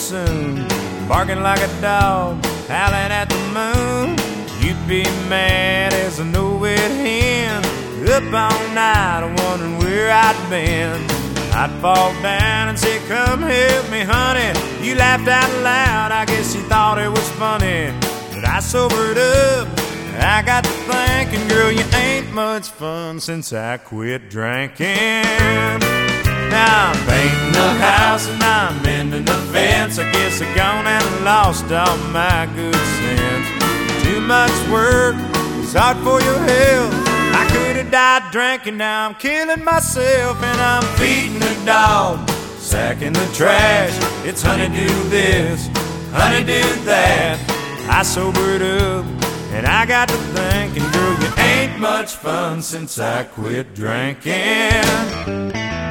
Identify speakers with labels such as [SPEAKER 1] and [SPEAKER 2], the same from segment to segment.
[SPEAKER 1] soon, barking like a dog, howling at the moon. You'd be mad as a no-wit hen, up all night wondering where I'd been. I'd fall down and say, come help me, honey. You laughed out loud, I guess you thought it was funny. But I sobered up, I got to thinking, girl, you ain't much fun since I quit drinking. Now I'm painting the house and I'm mending the fence. I guess I gone and lost all my good sense. Too much work, it's hard for your health. I could have died drinking, now I'm killing myself. And I'm feeding the dog, sacking the trash. It's honeydew this, honeydew that. I sobered up and I got to thinking, girl, you ain't much fun since I quit drinking.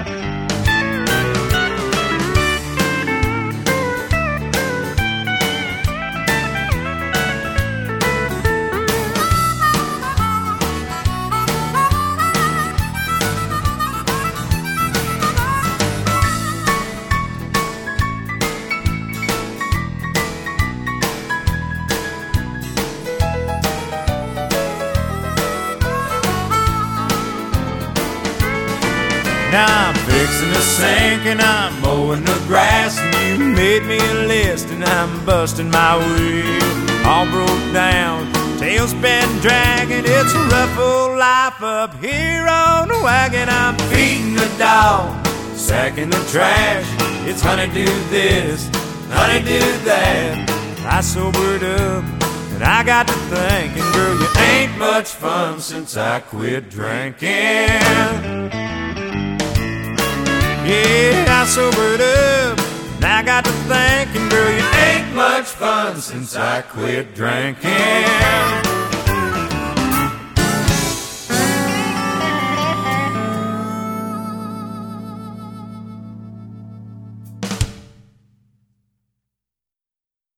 [SPEAKER 1] Now I'm fixing the sink and I'm mowing the grass, and you made me a list and I'm busting my wheel. All broke down, tail's been dragging. It's a rough old life up here on the wagon. I'm feeding the dog, sacking the trash. It's honeydew this, honeydew that. I sobered up and I got to thinking, girl, you ain't much fun since I quit drinking. Yeah, I sobered up, and I got to thinking, girl, you ain't much fun since I quit drinking.